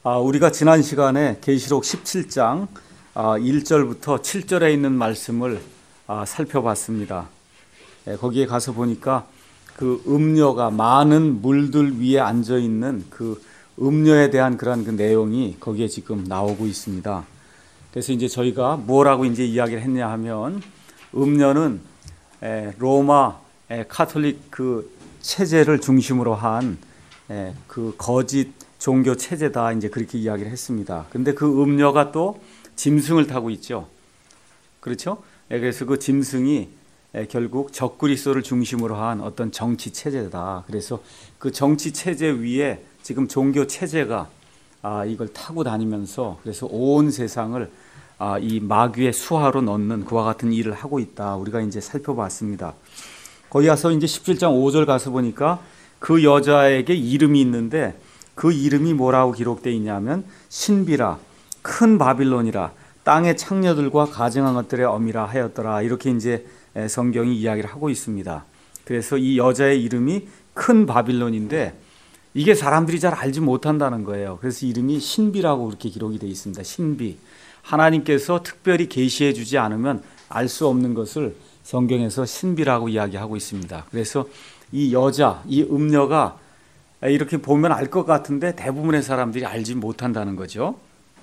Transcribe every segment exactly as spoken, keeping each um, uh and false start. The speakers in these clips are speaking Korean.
아, 우리가 지난 시간에 계시록 십칠 장 아, 일 절부터 칠 절에 있는 말씀을 아, 살펴봤습니다. 예, 거기에 가서 보니까 그 음녀가 많은 물들 위에 앉아 있는 그 음녀에 대한 그런 그 내용이 거기에 지금 나오고 있습니다. 그래서 이제 저희가 뭐라고 이제 이야기를 했냐 하면 음녀는 에, 로마 에, 카톨릭 그 체제를 중심으로 한 그 거짓 종교 체제다 이제 그렇게 이야기를 했습니다. 근데 그 음녀가 또 짐승을 타고 있죠. 그렇죠? 그래서 그 짐승이 결국 적그리스도를 중심으로 한 어떤 정치 체제다. 그래서 그 정치 체제 위에 지금 종교 체제가 아, 이걸 타고 다니면서 그래서 온 세상을 아, 이 마귀의 수하로 넣는 그와 같은 일을 하고 있다. 우리가 이제 살펴봤습니다. 거기 가서 이제 십칠 장 오 절 가서 보니까 그 여자에게 이름이 있는데 그 이름이 뭐라고 기록되어 있냐면 신비라 큰 바빌론이라 땅의 창녀들과 가증한 것들의 어미라 하였더라. 이렇게 이제 성경이 이야기를 하고 있습니다. 그래서 이 여자의 이름이 큰 바빌론인데 이게 사람들이 잘 알지 못한다는 거예요. 그래서 이름이 신비라고 그렇게 기록이 되어 있습니다. 신비. 하나님께서 특별히 계시해 주지 않으면 알 수 없는 것을 성경에서 신비라고 이야기하고 있습니다. 그래서 이 여자, 이 음녀가 이렇게 보면 알 것 같은데 대부분의 사람들이 알지 못한다는 거죠.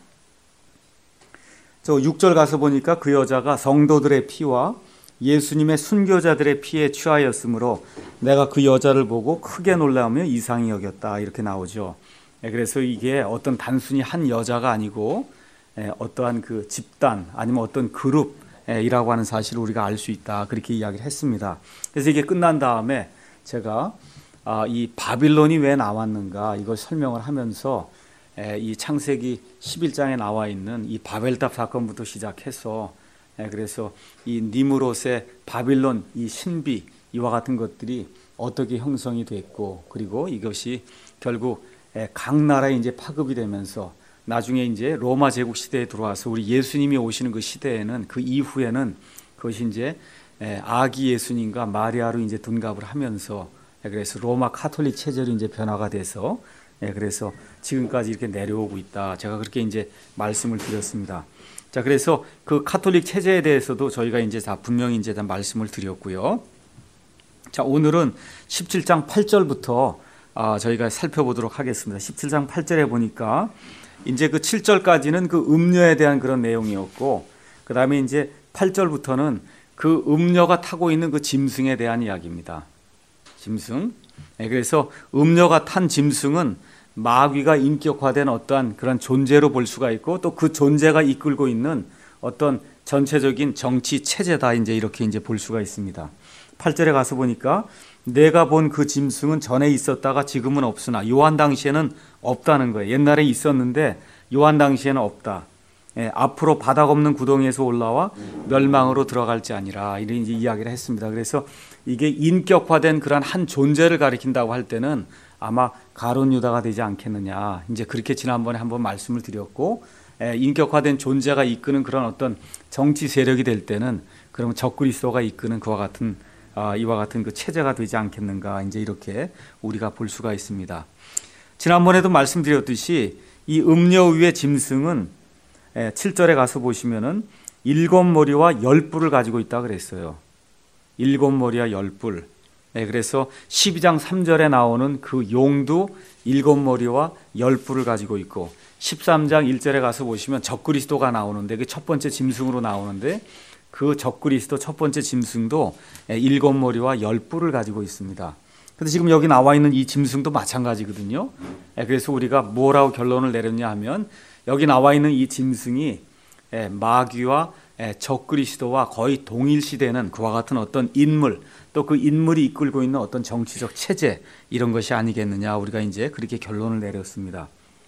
저 육 절 가서 보니까 그 여자가 성도들의 피와 예수님의 순교자들의 피에 취하였으므로 내가 그 여자를 보고 크게 놀라며 이상히 여겼다. 이렇게 나오죠. 그래서 이게 어떤 단순히 한 여자가 아니고 어떠한 그 집단 아니면 어떤 그룹이라고 하는 사실을 우리가 알 수 있다. 그렇게 이야기를 했습니다. 그래서 이게 끝난 다음에 제가 아, 이 바빌론이 왜 나왔는가 이걸 설명을 하면서 에, 이 창세기 십일 장에 나와 있는 이 바벨탑 사건부터 시작해서 에, 그래서 이 니무롯의 바빌론 이 신비 이와 같은 것들이 어떻게 형성이 됐고 그리고 이것이 결국 에, 각 나라에 이제 파급이 되면서 나중에 이제 로마 제국 시대에 들어와서 우리 예수님이 오시는 그 시대에는 그 이후에는 그것이 이제 아기 예수님과 마리아로 이제 둔갑을 하면서 그래서 로마 카톨릭 체제로 이제 변화가 돼서 그래서 지금까지 이렇게 내려오고 있다. 제가 그렇게 이제 말씀을 드렸습니다. 자, 그래서 그 카톨릭 체제에 대해서도 저희가 이제 다 분명히 이제 다 말씀을 드렸고요. 자, 오늘은 십칠 장 팔 절부터 저희가 살펴보도록 하겠습니다. 십칠 장 팔 절에 보니까 이제 그 칠 절까지는 그 음녀에 대한 그런 내용이었고, 그 다음에 이제 팔 절부터는 그 음녀가 타고 있는 그 짐승에 대한 이야기입니다. 짐승. 그래서 음녀가 탄 짐승은 마귀가 인격화된 어떠한 그런 존재로 볼 수가 있고 또 그 존재가 이끌고 있는 어떤 전체적인 정치 체제다. 이제 이렇게 이제 볼 수가 있습니다. 팔 절에 가서 보니까 내가 본 그 짐승은 전에 있었다가 지금은 없으나 요한 당시에는 없다는 거예요. 옛날에 있었는데 요한 당시에는 없다. 예, 앞으로 바닥 없는 구덩이에서 올라와 멸망으로 들어갈지 아니라 이런 이제 이야기를 했습니다. 그래서 이게 인격화된 그런 한 존재를 가리킨다고 할 때는 아마 가룟 유다가 되지 않겠느냐. 이제 그렇게 지난번에 한번 말씀을 드렸고, 예, 인격화된 존재가 이끄는 그런 어떤 정치 세력이 될 때는 그러면 적그리스도가 이끄는 그와 같은 아, 이와 같은 그 체제가 되지 않겠는가. 이제 이렇게 우리가 볼 수가 있습니다. 지난번에도 말씀드렸듯이 이 음녀 위의 짐승은 칠 절에 가서 보시면은 일곱 머리와 열 뿔을 가지고 있다 그랬어요. 일곱 머리와 열 뿔. 네, 그래서 십이 장 삼 절에 나오는 그 용도 일곱 머리와 열 뿔을 가지고 있고 십삼 장 일 절에 가서 보시면 적그리스도가 나오는데 그 첫 번째 짐승으로 나오는데 그 적그리스도 첫 번째 짐승도 일곱 머리와 열 뿔을 가지고 있습니다. 근데 지금 여기 나와 있는 이 짐승도 마찬가지거든요. 그래서 우리가 뭐라고 결론을 내렸냐 하면 여기 나와 있는 이 짐승이 마귀와 적그리스도와 거의 동일시되는 그와 같은 어떤 인물 또 그 인물이 이끌고 있는 어떤 정치적 체제 이런 것이 아니겠느냐 우리가 이제 그렇게 결론을 내렸습니다.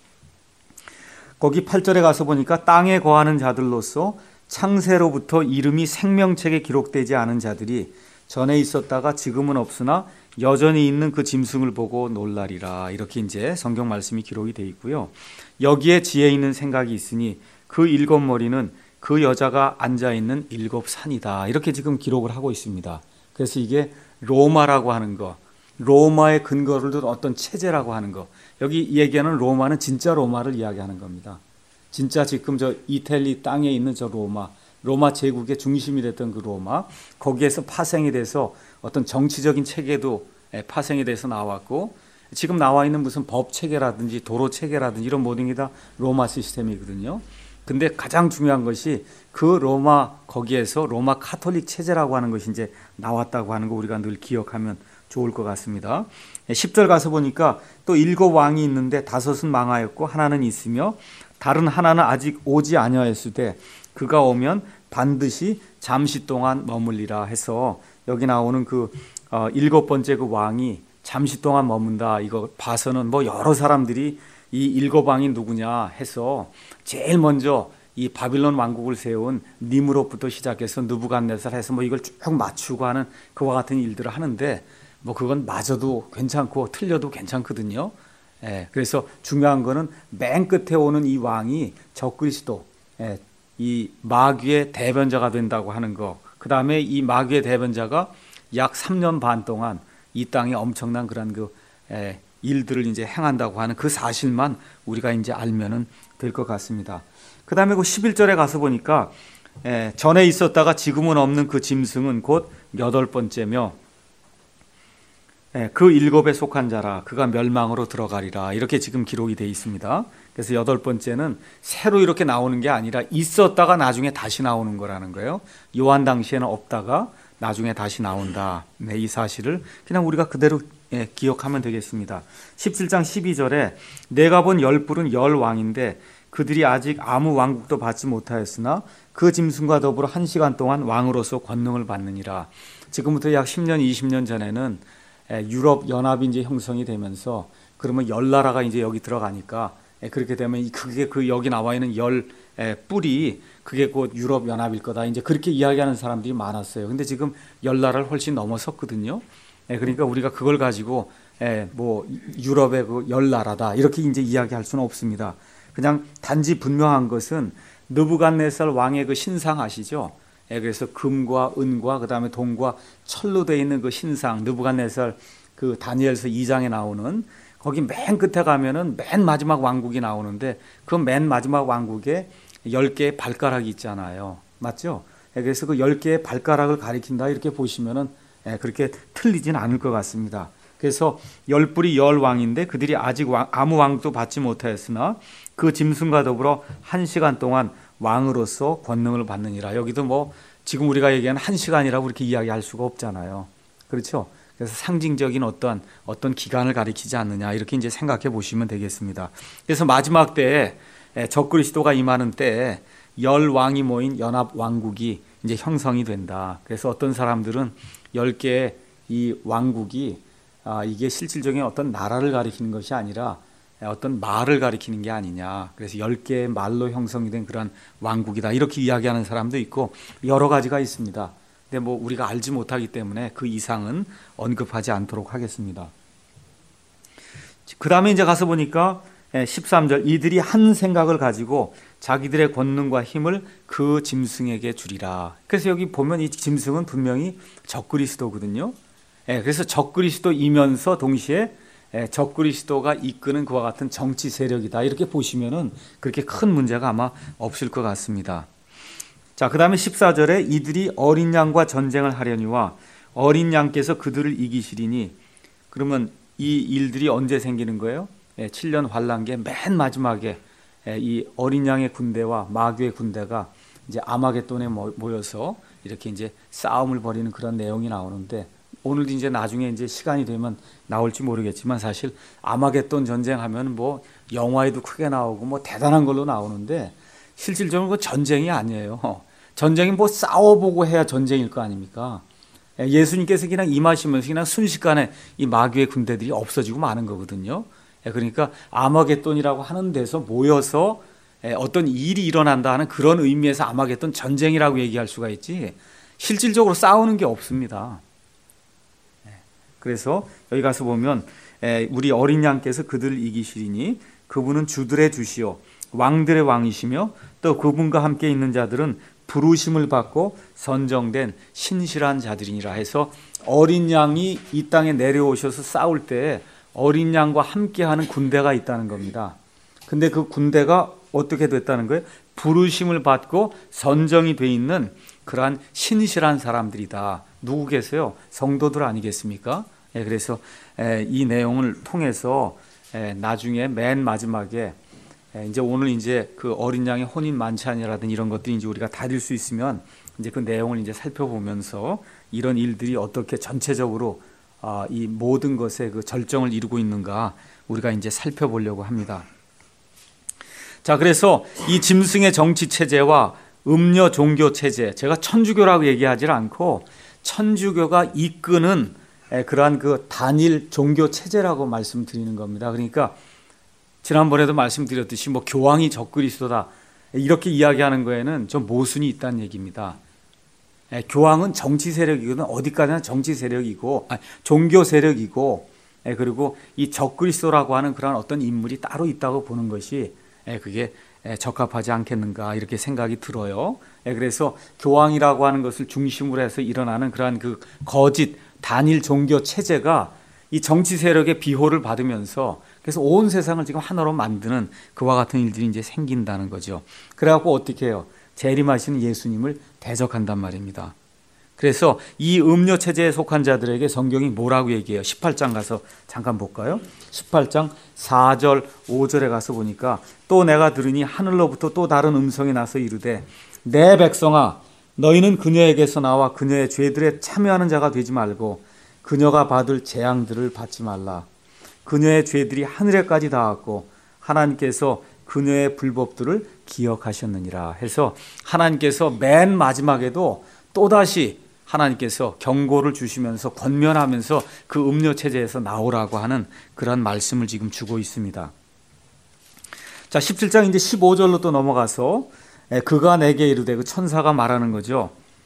거기 팔 절에 가서 보니까 땅에 거하는 자들로서 창세로부터 이름이 생명책에 기록되지 않은 자들이 전에 있었다가 지금은 없으나 여전히 있는 그 짐승을 보고 놀라리라. 이렇게 이제 성경 말씀이 기록이 되어 있고요. 여기에 지혜 있는 생각이 있으니 그 일곱 머리는 그 여자가 앉아 있는 일곱 산이다. 이렇게 지금 기록을 하고 있습니다. 그래서 이게 로마라고 하는 거, 로마의 근거를 둔 어떤 체제라고 하는 거. 여기 얘기하는 로마는 진짜 로마를 이야기하는 겁니다. 진짜 지금 저 이탈리 땅에 있는 저 로마, 로마 제국의 중심이 됐던 그 로마, 거기에서 파생이 돼서 어떤 정치적인 체계도 파생이 돼서 나왔고, 지금 나와 있는 무슨 법 체계라든지 도로 체계라든지 이런 모든 게 다 로마 시스템이거든요. 근데 가장 중요한 것이 그 로마, 거기에서 로마 카톨릭 체제라고 하는 것이 이제 나왔다고 하는 거 우리가 늘 기억하면 좋을 것 같습니다. 십 절 가서 보니까 또 일곱 왕이 있는데 다섯은 망하였고 하나는 있으며 다른 하나는 아직 오지 아니하였으되 그가 오면 반드시 잠시 동안 머물리라 해서, 여기 나오는 그 어, 일곱 번째 그 왕이 잠시 동안 머문다, 이거 봐서는 뭐 여러 사람들이 이 일곱 왕이 누구냐 해서 제일 먼저 이 바빌론 왕국을 세운 니므롯부터 시작해서 느부갓네살 해서 뭐 이걸 쭉 맞추고 하는 그와 같은 일들을 하는데, 뭐 그건 맞아도 괜찮고 틀려도 괜찮거든요. 예, 그래서 중요한 거는 맨 끝에 오는 이 왕이 적그리스도, 예, 이 마귀의 대변자가 된다고 하는 거. 그 다음에 이 마귀의 대변자가 약 삼 년 반 동안 이 땅에 엄청난 그런 그 예, 일들을 이제 행한다고 하는 그 사실만 우리가 이제 알면은 될 것 같습니다. 그 다음에 그 십일 절에 가서 보니까 예, 전에 있었다가 지금은 없는 그 짐승은 곧 여덟 번째며 예, 그 일곱에 속한 자라 그가 멸망으로 들어가리라, 이렇게 지금 기록이 되어 있습니다. 그래서 여덟 번째는 새로 이렇게 나오는 게 아니라 있었다가 나중에 다시 나오는 거라는 거예요. 요한 당시에는 없다가 나중에 다시 나온다. 네, 이 사실을 그냥 우리가 그대로 예, 기억하면 되겠습니다. 십칠 장 십이 절에 내가 본 열 뿔은 열 왕인데 그들이 아직 아무 왕국도 받지 못하였으나 그 짐승과 더불어 한 시간 동안 왕으로서 권능을 받느니라. 지금부터 약 십 년, 이십 년 전에는 유럽 연합이 이제 형성이 되면서 그러면 열 나라가 이제 여기 들어가니까 그렇게 되면 그게 그 여기 나와 있는 열 뿔이 그게 곧 유럽 연합일 거다, 이제 그렇게 이야기하는 사람들이 많았어요. 근데 지금 열 나라를 훨씬 넘어섰거든요. 그러니까 우리가 그걸 가지고 뭐 유럽의 그 열 나라다 이렇게 이제 이야기할 수는 없습니다. 그냥 단지 분명한 것은 느부갓네살 왕의 그 신상 아시죠? 그래서 금과 은과 그 다음에 동과 철로 되어 있는 그 신상, 느부갓네살 그 다니엘서 이 장에 나오는 거기 맨 끝에 가면은 맨 마지막 왕국이 나오는데 그 맨 마지막 왕국에 열 개의 발가락이 있잖아요. 맞죠? 그래서 그 열 개의 발가락을 가리킨다 이렇게 보시면은 그렇게 틀리진 않을 것 같습니다. 그래서 열 뿔이 열 왕인데 그들이 아직 왕, 아무 왕도 받지 못하였으나 그 짐승과 더불어 한 시간 동안 왕으로서 권능을 받느니라. 여기도 뭐 지금 우리가 얘기하는 한 시간이라고 이렇게 이야기할 수가 없잖아요. 그렇죠? 그래서 상징적인 어떤 어떤 기간을 가리키지 않느냐 이렇게 이제 생각해 보시면 되겠습니다. 그래서 마지막 때에 적그리스도가 임하는 때에 열 왕이 모인 연합 왕국이 이제 형성이 된다. 그래서 어떤 사람들은 열 개의 이 왕국이 아, 이게 실질적인 어떤 나라를 가리키는 것이 아니라 어떤 말을 가리키는 게 아니냐. 그래서 열 개의 말로 형성이 된 그런 왕국이다. 이렇게 이야기하는 사람도 있고 여러 가지가 있습니다. 근데 뭐 우리가 알지 못하기 때문에 그 이상은 언급하지 않도록 하겠습니다. 그 다음에 이제 가서 보니까 십삼 절 이들이 한 생각을 가지고 자기들의 권능과 힘을 그 짐승에게 주리라. 그래서 여기 보면 이 짐승은 분명히 적그리스도거든요. 그래서 적그리스도이면서 동시에 적그리스도가 이끄는 그와 같은 정치 세력이다. 이렇게 보시면은 그렇게 큰 문제가 아마 없을 것 같습니다. 자, 그 다음에 십사 절에 이들이 어린 양과 전쟁을 하려니와 어린 양께서 그들을 이기시리니, 그러면 이 일들이 언제 생기는 거예요? 칠 년 환란기의 맨 마지막에 이 어린 양의 군대와 마귀의 군대가 이제 아마겟돈에 모여서 이렇게 이제 싸움을 벌이는 그런 내용이 나오는데, 오늘도 이제 나중에 이제 시간이 되면 나올지 모르겠지만 사실 아마겟돈 전쟁하면 뭐 영화에도 크게 나오고 뭐 대단한 걸로 나오는데 실질적으로 그 전쟁이 아니에요. 전쟁이 뭐 싸워보고 해야 전쟁일 거 아닙니까? 예수님께서 그냥 임하시면서 그냥 순식간에 이 마귀의 군대들이 없어지고 마는 거거든요. 그러니까 아마겟돈이라고 하는 데서 모여서 어떤 일이 일어난다 하는 그런 의미에서 아마겟돈 전쟁이라고 얘기할 수가 있지 실질적으로 싸우는 게 없습니다. 그래서 여기 가서 보면 우리 어린 양께서 그들을 이기시리니 그분은 주들의 주시요 왕들의 왕이시며 또 그분과 함께 있는 자들은 부르심을 받고 선정된 신실한 자들이니라 해서 어린 양이 이 땅에 내려오셔서 싸울 때 어린 양과 함께하는 군대가 있다는 겁니다. 근데 그 군대가 어떻게 됐다는 거예요? 부르심을 받고 선정이 돼 있는 그러한 신실한 사람들이다. 누구 계세요? 성도들 아니겠습니까? 예, 그래서 에, 이 내용을 통해서 에, 나중에 맨 마지막에 에, 이제 오늘 이제 그 어린 양의 혼인 만찬이라든지 이런 것들이 이제 우리가 다룰 수 있으면 이제 그 내용을 이제 살펴보면서 이런 일들이 어떻게 전체적으로 아, 이 모든 것에 그 절정을 이루고 있는가 우리가 이제 살펴보려고 합니다. 자, 그래서 이 짐승의 정치 체제와 음녀 종교 체제, 제가 천주교라고 얘기하지 않고 천주교가 이끄는 그러한 그 단일 종교 체제라고 말씀드리는 겁니다. 그러니까 지난번에도 말씀드렸듯이 뭐 교황이 적그리스도다 이렇게 이야기하는 거에는 좀 모순이 있다는 얘기입니다. 교황은 정치 세력이거든. 어디까지나 정치 세력이고 아니, 종교 세력이고 그리고 이 적그리스도라고 하는 그런 어떤 인물이 따로 있다고 보는 것이 그게 적합하지 않겠는가 이렇게 생각이 들어요. 그래서 교황이라고 하는 것을 중심으로 해서 일어나는 그러한 그 거짓 단일 종교 체제가 이 정치 세력의 비호를 받으면서 그래서 온 세상을 지금 하나로 만드는 그와 같은 일들이 이제 생긴다는 거죠. 그래갖고 어떻게 해요? 재림하시는 예수님을 대적한단 말입니다. 그래서 이 음료 체제에 속한 자들에게 성경이 뭐라고 얘기해요? 십팔 장 가서 잠깐 볼까요? 십팔 장 사 절 오 절에 가서 보니까 또 내가 들으니 하늘로부터 또 다른 음성이 나서 이르되 내 백성아 너희는 그녀에게서 나와 그녀의 죄들에 참여하는 자가 되지 말고 그녀가 받을 재앙들을 받지 말라. 그녀의 죄들이 하늘에까지 닿았고 하나님께서 그녀의 불법들을 기억하셨느니라 해서 하나님께서 맨 마지막에도 또다시 하나님께서 경고를 주시면서 권면하면서 그 음료 체제에서 나오라고 하는 그런 말씀을 지금 주고 있습니다. 자, 십칠 장 이제 십오 절로 또 넘어가서 그가 내게 이르되 그 천사가 말하는 거죠.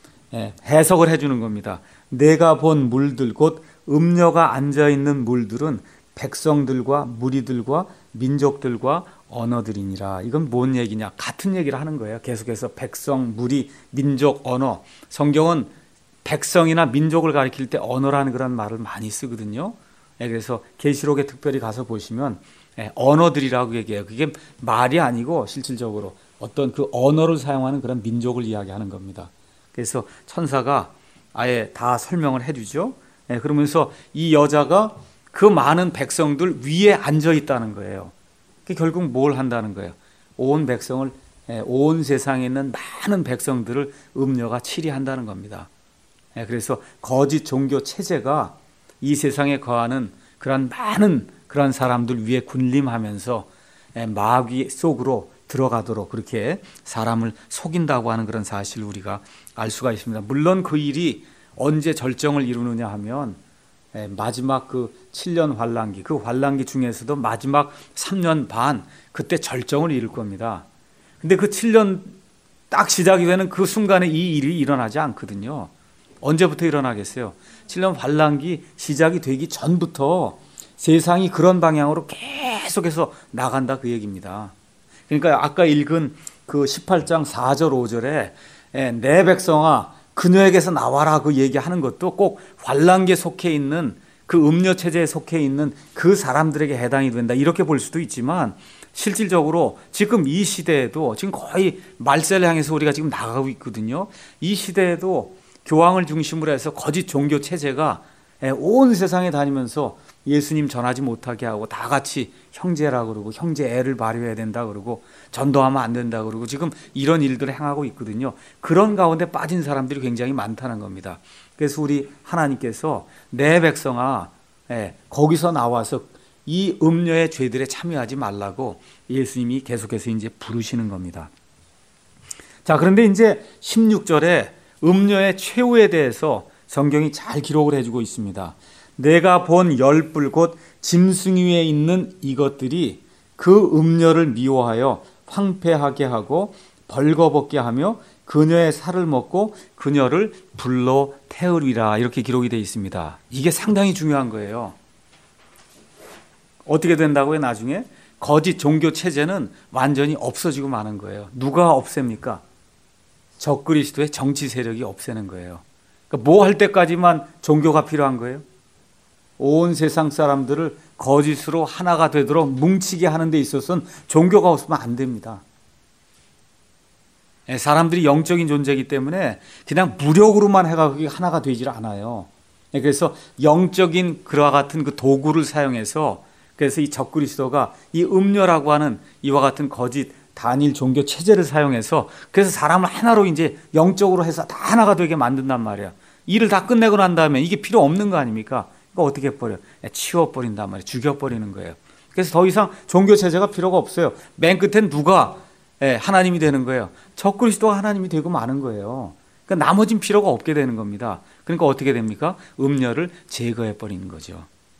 해석을 해주는 겁니다. 내가 본 물들 곧 음녀가 앉아있는 물들은 백성들과 무리들과 민족들과 언어들이니라. 이건 뭔 얘기냐? 같은 얘기를 하는 거예요. 계속해서 백성, 무리, 민족, 언어. 성경은 백성이나 민족을 가리킬 때 언어라는 그런 말을 많이 쓰거든요. 그래서 계시록에 특별히 가서 보시면 언어들이라고 얘기해요. 그게 말이 아니고 실질적으로 어떤 그 언어를 사용하는 그런 민족을 이야기하는 겁니다. 그래서 천사가 아예 다 설명을 해주죠. 그러면서 이 여자가 그 많은 백성들 위에 앉아 있다는 거예요. 결국 뭘 한다는 거예요? 온 백성을, 온 세상에 있는 많은 백성들을 음녀가 치리한다는 겁니다. 그래서 거짓 종교 체제가 이 세상에 거하는 그런 많은 그런 사람들 위에 군림하면서 마귀 속으로 들어가도록 그렇게 사람을 속인다고 하는 그런 사실을 우리가 알 수가 있습니다. 물론 그 일이 언제 절정을 이루느냐 하면 마지막 그 칠 년 환란기, 그 환란기 중에서도 마지막 삼 년 반 그때 절정을 이룰 겁니다. 근데 그 칠 년 딱 시작이 되는 그 순간에 이 일이 일어나지 않거든요. 언제부터 일어나겠어요? 칠 년 환란기 시작이 되기 전부터 세상이 그런 방향으로 계속해서 나간다 그 얘기입니다. 그러니까 아까 읽은 그 십팔 장 사 절 오 절에 내 백성아 그녀에게서 나와라 그 얘기하는 것도 꼭 환란기에 속해 있는 그 음료 체제에 속해 있는 그 사람들에게 해당이 된다 이렇게 볼 수도 있지만 실질적으로 지금 이 시대에도 지금 거의 말세를 향해서 우리가 지금 나가고 있거든요. 이 시대에도 교황을 중심으로 해서 거짓 종교 체제가 온 세상에 다니면서 예수님 전하지 못하게 하고 다 같이 형제라고 그러고 형제 애를 발휘해야 된다 그러고 전도하면 안 된다 그러고 지금 이런 일들을 행하고 있거든요. 그런 가운데 빠진 사람들이 굉장히 많다는 겁니다. 그래서 우리 하나님께서 내 백성아 거기서 나와서 이 음녀의 죄들에 참여하지 말라고 예수님이 계속해서 이제 부르시는 겁니다. 자, 그런데 이제 십육 절에 음녀의 최후에 대해서 성경이 잘 기록을 해주고 있습니다. 내가 본 열불 곧 짐승 위에 있는 이것들이 그 음녀를 미워하여 황폐하게 하고 벌거벗게 하며 그녀의 살을 먹고 그녀를 불로 태우리라 이렇게 기록이 되어 있습니다. 이게 상당히 중요한 거예요. 어떻게 된다고요? 나중에 거짓 종교 체제는 완전히 없어지고 마는 거예요. 누가 없앱니까? 적그리스도의 정치 세력이 없애는 거예요. 그러니까 뭐 할 때까지만 종교가 필요한 거예요? 온 세상 사람들을 거짓으로 하나가 되도록 뭉치게 하는 데 있어서는 종교가 없으면 안 됩니다. 사람들이 영적인 존재이기 때문에 그냥 무력으로만 해가 그게 하나가 되질 않아요. 그래서 영적인 그와 같은 그 도구를 사용해서, 그래서 이 적그리스도가 이 음료라고 하는 이와 같은 거짓 단일 종교 체제를 사용해서, 그래서 사람을 하나로 이제 영적으로 해서 다 하나가 되게 만든단 말이야. 일을 다 끝내고 난 다음에 이게 필요 없는 거 아닙니까? 그러니까 어떻게 해버려? 치워버린단 말이에요. 죽여버리는 거예요. 그래서 더 이상 종교 체제가 필요가 없어요. 맨 끝엔 누가 하나님이 되는 거예요? 적그리스도가 하나님이 되고 마는 거예요. 그러니까 나머진 필요가 없게 되는 겁니다. 그러니까 어떻게 됩니까? 음료를 제거해버리는 거죠.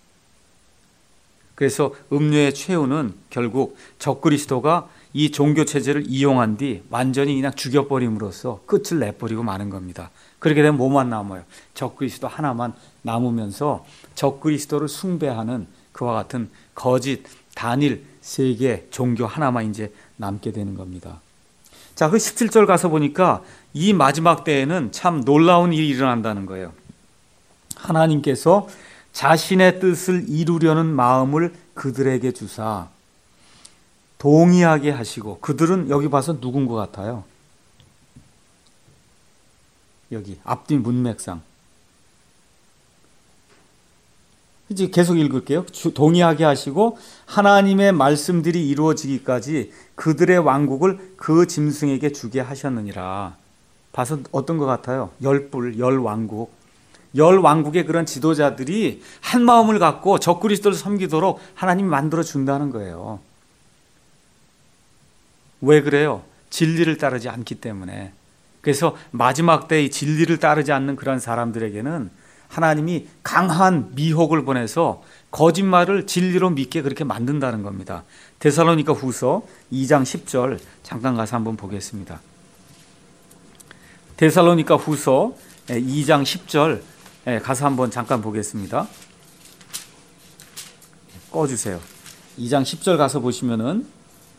그래서 음료의 최후는 결국 적그리스도가 이 종교체제를 이용한 뒤 완전히 그냥 죽여버림으로써 끝을 내버리고 마는 겁니다. 그렇게 되면 뭐만 남아요? 적그리스도 하나만 남으면서 적그리스도를 숭배하는 그와 같은 거짓 단일 세계 종교 하나만 이제 남게 되는 겁니다. 자, 그 십칠 절 가서 보니까 이 마지막 때에는 참 놀라운 일이 일어난다는 거예요. 하나님께서 자신의 뜻을 이루려는 마음을 그들에게 주사 동의하게 하시고, 그들은 여기 봐서 누군 것 같아요? 여기 앞뒤 문맥상 이제 계속 읽을게요. 동의하게 하시고 하나님의 말씀들이 이루어지기까지 그들의 왕국을 그 짐승에게 주게 하셨느니라. 봐서 어떤 것 같아요? 열불, 열 왕국. 열 왕국의 그런 지도자들이 한 마음을 갖고 적그리스도를 섬기도록 하나님이 만들어 준다는 거예요. 왜 그래요? 진리를 따르지 않기 때문에. 그래서 마지막 때의 진리를 따르지 않는 그런 사람들에게는 하나님이 강한 미혹을 보내서 거짓말을 진리로 믿게 그렇게 만든다는 겁니다. 데살로니가 후서 이 장 십 절 잠깐 가서 한번 보겠습니다. 데살로니가 후서 이 장 십 절 가서 한번 잠깐 보겠습니다. 꺼주세요. 이 장 십 절 가서 보시면은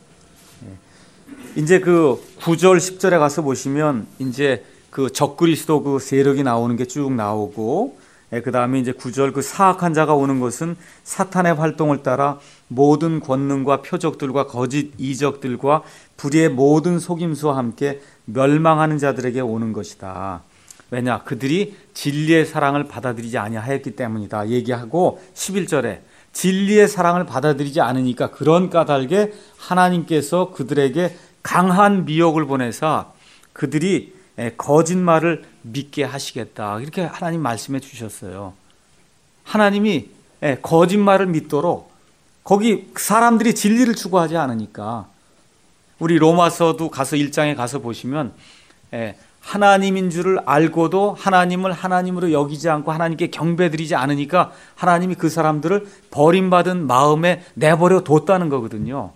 이제 그 구 절 십 절에 가서 보시면 이제 그 적그리스도 그 세력이 나오는 게 쭉 나오고, 그 다음에 이제 구 절 그 사악한 자가 오는 것은 사탄의 활동을 따라 모든 권능과 표적들과 거짓 이적들과 불의의 모든 속임수와 함께 멸망하는 자들에게 오는 것이다. 왜냐? 그들이 진리의 사랑을 받아들이지 아니하였기 때문이다 얘기하고, 십일 절에 진리의 사랑을 받아들이지 않으니까 그런 까닭에 하나님께서 그들에게 강한 미혹을 보내사 그들이 거짓말을 믿게 하시겠다, 이렇게 하나님 말씀해 주셨어요. 하나님이 거짓말을 믿도록, 거기 사람들이 진리를 추구하지 않으니까. 우리 로마서도 가서 일 장에 가서 보시면 하나님인 줄을 알고도 하나님을 하나님으로 여기지 않고 하나님께 경배드리지 않으니까 하나님이 그 사람들을 버림받은 마음에 내버려 뒀다는 거거든요.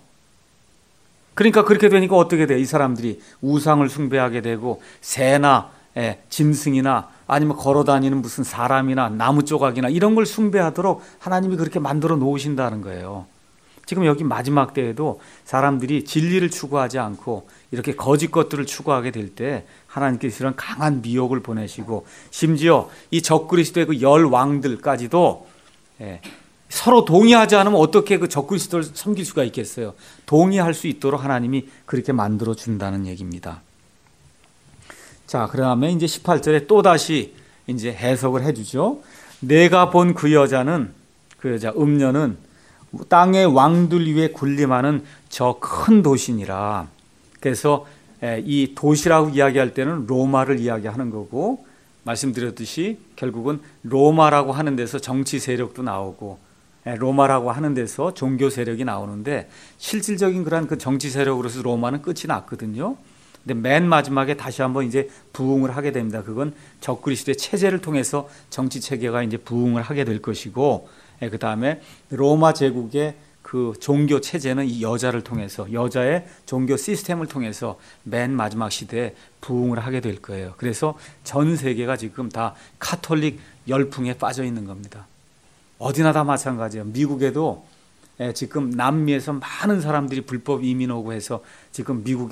그러니까 그렇게 되니까 어떻게 돼요? 이 사람들이 우상을 숭배하게 되고 새나 짐승이나 아니면 걸어다니는 무슨 사람이나 나무 조각이나 이런 걸 숭배하도록 하나님이 그렇게 만들어 놓으신다는 거예요. 지금 여기 마지막 때에도 사람들이 진리를 추구하지 않고 이렇게 거짓 것들을 추구하게 될 때 하나님께서 이런 강한 미혹을 보내시고, 심지어 이 적그리스도의 그 열 왕들까지도 서로 동의하지 않으면 어떻게 그 적그리스도를 섬길 수가 있겠어요? 동의할 수 있도록 하나님이 그렇게 만들어 준다는 얘기입니다. 자, 그다음에 이제 십팔 절에 또 다시 이제 해석을 해주죠. 내가 본 그 여자는, 그 여자 음녀는 땅의 왕들 위에 군림하는 저 큰 도시니라. 그래서 이 도시라고 이야기할 때는 로마를 이야기하는 거고, 말씀드렸듯이 결국은 로마라고 하는 데서 정치 세력도 나오고 로마라고 하는 데서 종교 세력이 나오는데, 실질적인 그런 그 정치 세력으로서 로마는 끝이 났거든요. 근데 맨 마지막에 다시 한번 이제 부흥을 하게 됩니다. 그건 적그리스도의 체제를 통해서 정치 체계가 이제 부흥을 하게 될 것이고, 그 다음에 로마 제국의 그 종교 체제는 이 여자를 통해서, 여자의 종교 시스템을 통해서 맨 마지막 시대에 부흥을 하게 될 거예요. 그래서 전 세계가 지금 다 카톨릭 열풍에 빠져 있는 겁니다. 어디나 다 마찬가지예요. 미국에도 지금 남미에서 많은 사람들이 불법 이민 오고 해서 지금 미국에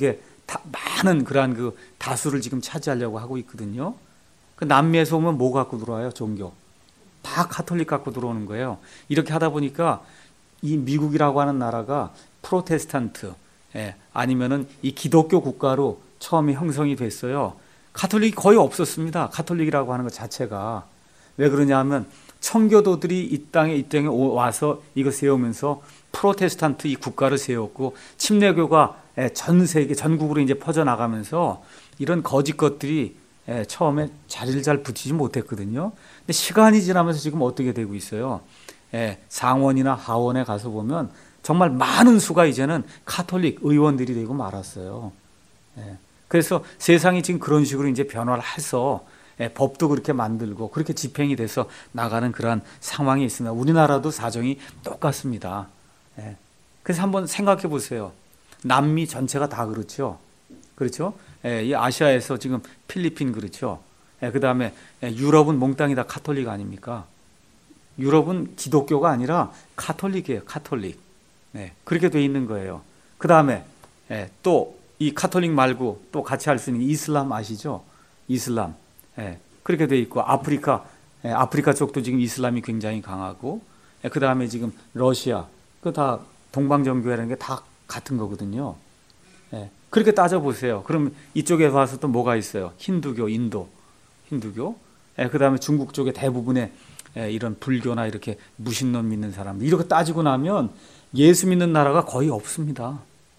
다, 많은 그러한 그 다수를 지금 차지하려고 하고 있거든요. 그 남미에서 오면 뭐 갖고 들어와요? 종교. 다 카톨릭 갖고 들어오는 거예요. 이렇게 하다 보니까 이 미국이라고 하는 나라가 프로테스탄트, 예, 아니면은 이 기독교 국가로 처음에 형성이 됐어요. 카톨릭이 거의 없었습니다. 카톨릭이라고 하는 것 자체가. 왜 그러냐 하면 청교도들이 이 땅에 이 땅에 와서 이거 세우면서 프로테스탄트 이 국가를 세웠고 침례교가 전 세계 전국으로 이제 퍼져 나가면서 이런 거짓 것들이 처음에 자리를 잘 붙이지 못했거든요. 근데 시간이 지나면서 지금 어떻게 되고 있어요? 상원이나 하원에 가서 보면 정말 많은 수가 이제는 카톨릭 의원들이 되고 말았어요. 그래서 세상이 지금 그런 식으로 이제 변화를 해서 법도 그렇게 만들고 그렇게 집행이 돼서 나가는 그러한 상황이 있습니다. 우리나라도 사정이 똑같습니다. 그래서 한번 생각해 보세요. 남미 전체가 다 그렇죠. 그렇죠? 이 아시아에서 지금 필리핀 그렇죠. 그 다음에 유럽은 몽땅이 다 카톨릭 아닙니까? 유럽은 기독교가 아니라 카톨릭이에요. 카톨릭. 그렇게 돼 있는 거예요. 그 다음에 또 이 카톨릭 말고 또 같이 할 수 있는 이슬람 아시죠? 이슬람. 예, 그렇게 돼 있고 아프리카, 예, 아프리카 쪽도 지금 이슬람이 굉장히 강하고, 예, 그 다음에 지금 러시아, 그 다 동방정교회라는 게 다 같은 거거든요. 예, 그렇게 따져 보세요. 그럼 이쪽에 와서 또 뭐가 있어요? 힌두교, 인도, 힌두교. 예, 그 다음에 중국 쪽에 대부분의 예, 이런 불교나 이렇게 무신론 믿는 사람들 이렇게 따지고 나면 예수 믿는 나라가 거의 없습니다.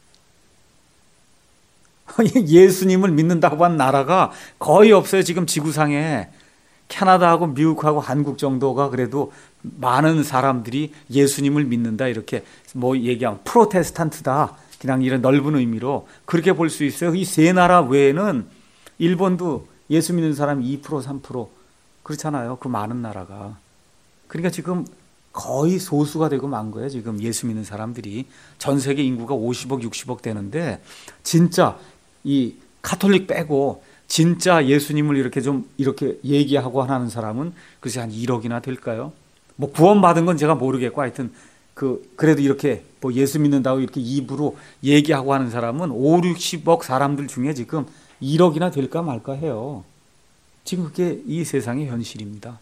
예수님을 믿는다고 한 나라가 거의 없어요. 지금 지구상에 캐나다하고 미국하고 한국 정도가 그래도 많은 사람들이 예수님을 믿는다 이렇게 뭐 얘기하면 프로테스탄트다 그냥 이런 넓은 의미로 그렇게 볼 수 있어요. 이 세 나라 외에는 일본도 예수 믿는 사람이 이 퍼센트 삼 퍼센트 그렇잖아요. 그 많은 나라가. 그러니까 지금 거의 소수가 되고 만 거예요. 지금 예수 믿는 사람들이 전 세계 인구가 오십억 육십억 되는데 진짜 이 카톨릭 빼고 진짜 예수님을 이렇게 좀 이렇게 얘기하고 하는 사람은 글쎄 한 일억이나 될까요? 뭐 구원받은 건 제가 모르겠고 하여튼 그 그래도 이렇게 뭐 예수 믿는다고 이렇게 입으로 얘기하고 하는 사람은 오, 육십억 사람들 중에 지금 일억이나 될까 말까 해요. 지금 그게 이 세상의 현실입니다.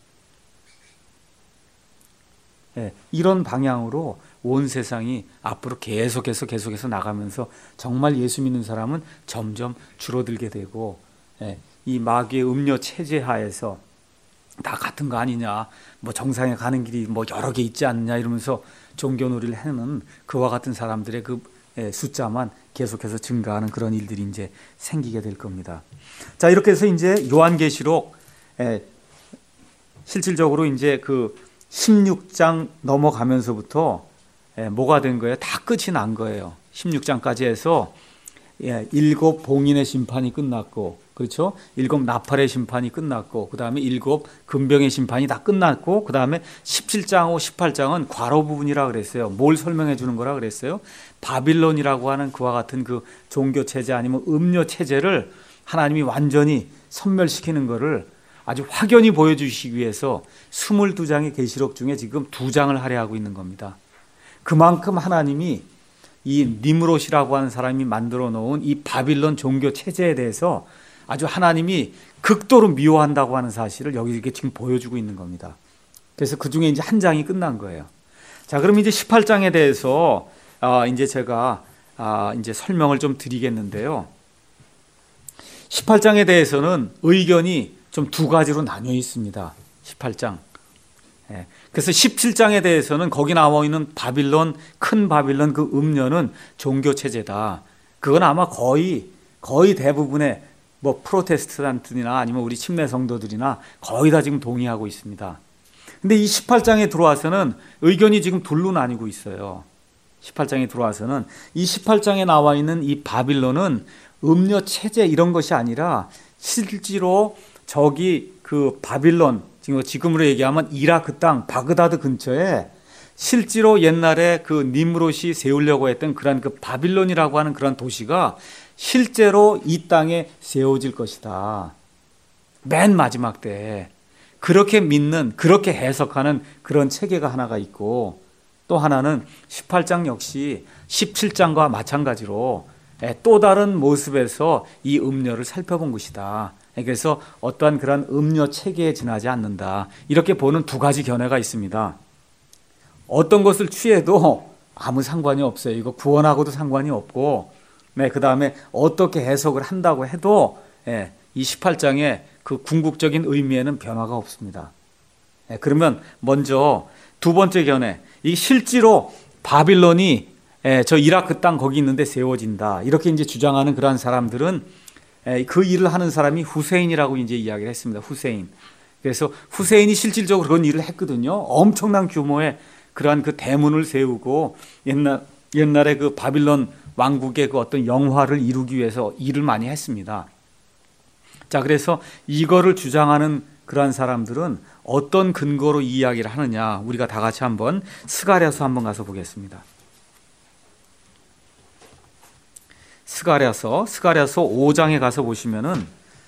예, 이런 방향으로 온 세상이 앞으로 계속해서 계속해서 나가면서 정말 예수 믿는 사람은 점점 줄어들게 되고 예, 이 마귀의 음료 체제 하에서 다 같은 거 아니냐 뭐 정상에 가는 길이 뭐 여러 개 있지 않느냐 이러면서 종교놀이를 하는 그와 같은 사람들의 그 예, 숫자만 계속해서 증가하는 그런 일들이 이제 생기게 될 겁니다. 자 이렇게 해서 이제 요한계시록 예, 실질적으로 이제 그 십육 장 넘어가면서부터 예, 뭐가 된 거예요? 다 끝이 난 거예요. 십육 장까지 해서 예, 일곱 봉인의 심판이 끝났고 그렇죠? 일곱 나팔의 심판이 끝났고 그 다음에 일곱 금병의 심판이 다 끝났고 그 다음에 십칠 장하고 십팔 장은 과로 부분이라 그랬어요. 뭘 설명해 주는 거라 그랬어요? 바빌론이라고 하는 그와 같은 그 종교 체제 아니면 음료 체제를 하나님이 완전히 섬멸시키는 거를 아주 확연히 보여주시기 위해서 이십이 장의 계시록 중에 지금 두 장을 할애하고 있는 겁니다. 그만큼 하나님이 이 니므롯이라고 하는 사람이 만들어 놓은 이 바빌론 종교 체제에 대해서 아주 하나님이 극도로 미워한다고 하는 사실을 여기 이렇게 지금 보여주고 있는 겁니다. 그래서 그 중에 이제 한 장이 끝난 거예요. 자, 그럼 이제 십팔 장에 대해서 아, 이제 제가 아, 이제 설명을 좀 드리겠는데요. 십팔 장에 대해서는 의견이 좀 두 가지로 나뉘어 있습니다. 십팔 장. 예. 그래서 십칠 장에 대해서는 거기 나와 있는 바빌론, 큰 바빌론 그 음료는 종교 체제다. 그건 아마 거의 거의 대부분의 뭐 프로테스탄트나 아니면 우리 침례 성도들이나 거의 다 지금 동의하고 있습니다. 근데 이 십팔 장에 들어와서는 의견이 지금 둘로 나뉘고 있어요. 십팔 장에 들어와서는 이 십팔 장에 나와 있는 이 바빌론은 음료 체제 이런 것이 아니라 실제로 저기 그 바빌론 지금으로 얘기하면 이라크 땅 바그다드 근처에 실제로 옛날에 그 니므롯이 세우려고 했던 그런 그 바빌론이라고 하는 그런 도시가 실제로 이 땅에 세워질 것이다. 맨 마지막 때 그렇게 믿는 그렇게 해석하는 그런 체계가 하나가 있고 또 하나는 십팔 장 역시 십칠 장과 마찬가지로 또 다른 모습에서 이 음료를 살펴본 것이다. 그래서 어떠한 그런 음료 체계에 지나지 않는다. 이렇게 보는 두 가지 견해가 있습니다. 어떤 것을 취해도 아무 상관이 없어요. 이거 구원하고도 상관이 없고, 네, 그 다음에 어떻게 해석을 한다고 해도 예, 이 십팔 장의 그 궁극적인 의미에는 변화가 없습니다. 예, 그러면 먼저 두 번째 견해, 이 실제로 바빌론이 예, 저 이라크 땅 거기 있는데 세워진다. 이렇게 이제 주장하는 그러한 사람들은 예, 그 일을 하는 사람이 후세인이라고 이제 이야기를 했습니다. 후세인. 그래서 후세인이 실질적으로 그런 일을 했거든요. 엄청난 규모의 그러한 그 대문을 세우고 옛날 옛날에 그 바빌론 왕국의 그 어떤 영화를 이루기 위해서 일을 많이 했습니다. 자, 그래서 이거를 주장하는 그러한 사람들은 어떤 근거로 이 이야기를 하느냐, 우리가 다 같이 한번 스가랴서 한번 가서 보겠습니다. 스가랴서, 스가랴서 오 장에 가서 보시면은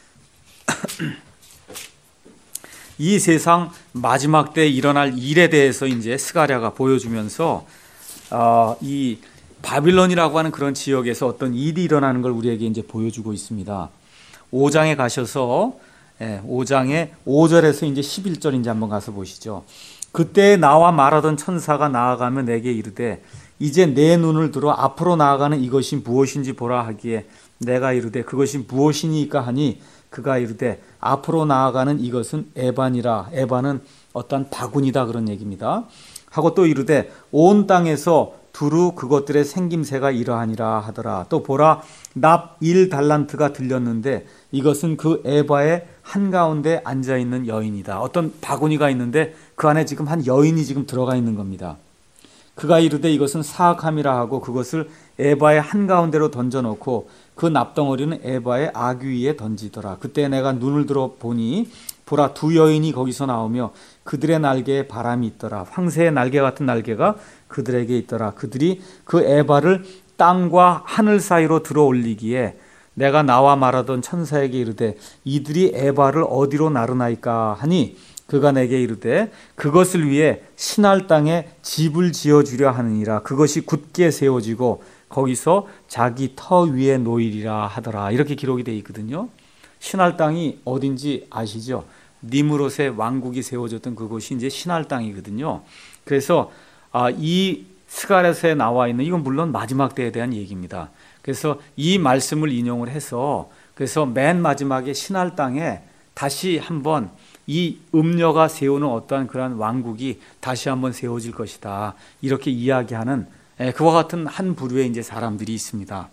이 세상 마지막 때 일어날 일에 대해서 이제 스가랴가 보여주면서 어, 이 바빌론이라고 하는 그런 지역에서 어떤 일이 일어나는 걸 우리에게 이제 보여주고 있습니다. 오 장에 가셔서 예, 오 장의 오 절에서 이제 십일 절 이제 한번 가서 보시죠. 그때 나와 말하던 천사가 나아가며 내게 이르되 이제 내 눈을 들어 앞으로 나아가는 이것이 무엇인지 보라 하기에 내가 이르되 그것이 무엇이니까 하니 그가 이르되 앞으로 나아가는 이것은 에반이라. 에반은 어떤 바구니다 그런 얘기입니다. 하고 또 이르되 온 땅에서 두루 그것들의 생김새가 이러하니라 하더라. 또 보라 납 일 달란트가 들렸는데 이것은 그 에바의 한가운데 앉아있는 여인이다. 어떤 바구니가 있는데 그 안에 지금 한 여인이 지금 들어가 있는 겁니다. 그가 이르되 이것은 사악함이라 하고 그것을 에바의 한가운데로 던져놓고 그 납덩어리는 에바의 아귀 위에 던지더라. 그때 내가 눈을 들어 보니 보라 두 여인이 거기서 나오며 그들의 날개에 바람이 있더라. 황새의 날개 같은 날개가 그들에게 있더라. 그들이 그 에바를 땅과 하늘 사이로 들어 올리기에 내가 나와 말하던 천사에게 이르되 이들이 에바를 어디로 나르나이까 하니 그가 내게 이르되 그것을 위해 신할 땅에 집을 지어주려 하느니라. 그것이 굳게 세워지고 거기서 자기 터 위에 놓이리라 하더라. 이렇게 기록이 되어 있거든요. 신할 땅이 어딘지 아시죠? 니므롯의 왕국이 세워졌던 그곳이 이제 신할 땅이거든요. 그래서 아, 이 스가랴서에 나와 있는 이건 물론 마지막 때에 대한 얘기입니다. 그래서 이 말씀을 인용을 해서 그래서 맨 마지막에 신할 땅에 다시 한번 이 음녀가 세우는 어떠한 그러한 왕국이 다시 한번 세워질 것이다. 이렇게 이야기하는 그와 같은 한 부류의 이제 사람들이 있습니다.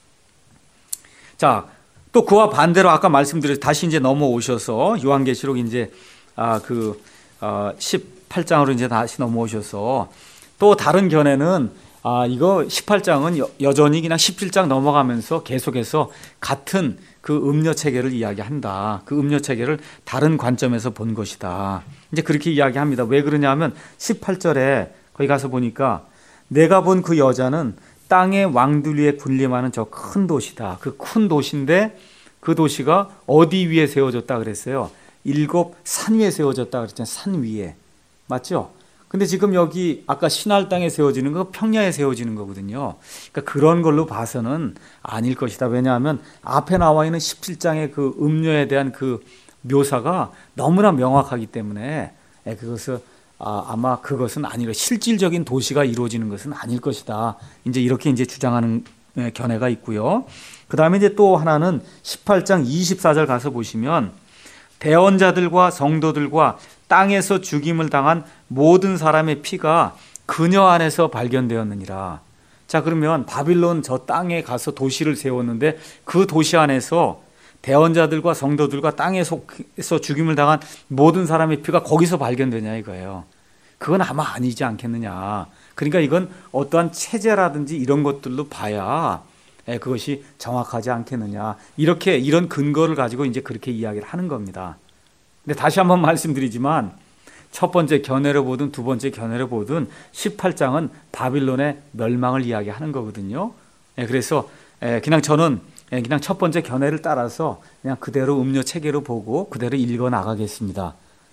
자, 또 그와 반대로 아까 말씀드렸 다시 이제 넘어오셔서 요한계시록 이제 아, 그 어, 십팔 장으로 이제 다시 넘어오셔서 또 다른 견해는 아, 이거 십팔 장은 여, 여전히 그냥 십칠 장 넘어가면서 계속해서 같은 그 음료 체계를 이야기한다. 그 음료 체계를 다른 관점에서 본 것이다. 이제 그렇게 이야기합니다. 왜 그러냐면 십팔 절에 거기 가서 보니까 내가 본 그 여자는 땅의 왕들 위에 군림하는 저 큰 도시다. 그 큰 도시인데 그 도시가 어디 위에 세워졌다 그랬어요? 일곱 산 위에 세워졌다 그랬잖아요. 산 위에. 맞죠? 근데 지금 여기 아까 신할 땅에 세워지는 거 평야에 세워지는 거거든요. 그러니까 그런 걸로 봐서는 아닐 것이다. 왜냐하면 앞에 나와 있는 십칠 장의 그 음료에 대한 그 묘사가 너무나 명확하기 때문에 그것을 아, 아마 그것은 아니라 실질적인 도시가 이루어지는 것은 아닐 것이다. 이제 이렇게 이제 주장하는 견해가 있고요. 그 다음에 이제 또 하나는 십팔 장 이십사 절 가서 보시면 대언자들과 성도들과 땅에서 죽임을 당한 모든 사람의 피가 그녀 안에서 발견되었느니라. 자, 그러면 바빌론 저 땅에 가서 도시를 세웠는데 그 도시 안에서 대언자들과 성도들과 땅에서 죽임을 당한 모든 사람의 피가 거기서 발견되냐 이거예요. 그건 아마 아니지 않겠느냐. 그러니까 이건 어떠한 체제라든지 이런 것들로 봐야 그것이 정확하지 않겠느냐. 이렇게 이런 근거를 가지고 이제 그렇게 이야기를 하는 겁니다. 근데 다시 한번 말씀드리지만 첫 번째 견해로 보든 두 번째 견해로 보든 십팔 장은 바빌론의 멸망을 이야기하는 거거든요. 그래서 그냥 저는 그냥 첫 번째 견해를 따라서 그냥 그대로 음료 체계로 보고 그대로 읽어 나가겠습니다.